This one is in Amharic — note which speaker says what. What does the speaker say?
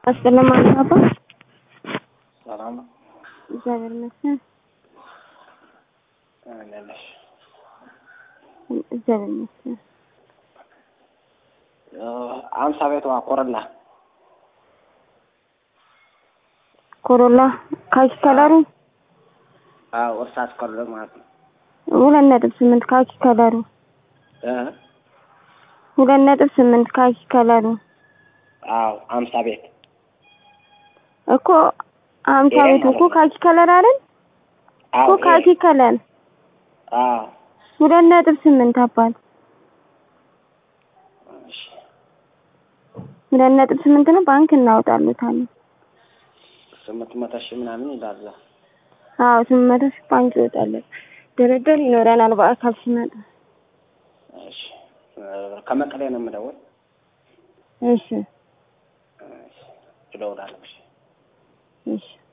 Speaker 1: السلام عليكم.
Speaker 2: سلام.
Speaker 1: جابر مساء.
Speaker 2: ليش؟
Speaker 1: جابر مساء.
Speaker 2: عم سابيتوا كورولا.
Speaker 1: كورولا كاش كلارو.
Speaker 2: ورساس كورولا ما.
Speaker 1: ولا ندب سمنت كاش كلارو. ولا ندب سمنت كاش كلارو.
Speaker 2: عم سابيت.
Speaker 1: እኮ አምሳቤት እኮ ካኪ ከለር አይደል? እኮ ካኪ ከለር 2.8 አባል 2.8 ነው። ባንክ እናወጣለታለን።
Speaker 2: 800 ሺህ ምናምን ይላል።
Speaker 1: 800 ሺህ ባንክ ይወጣል። ድርድር ይኖረናል በአካል ሲመጣ።
Speaker 2: እሺ ከመቀሌ ነው የምደውል።
Speaker 1: እሺ
Speaker 2: እደውላለሁ።
Speaker 1: እሺ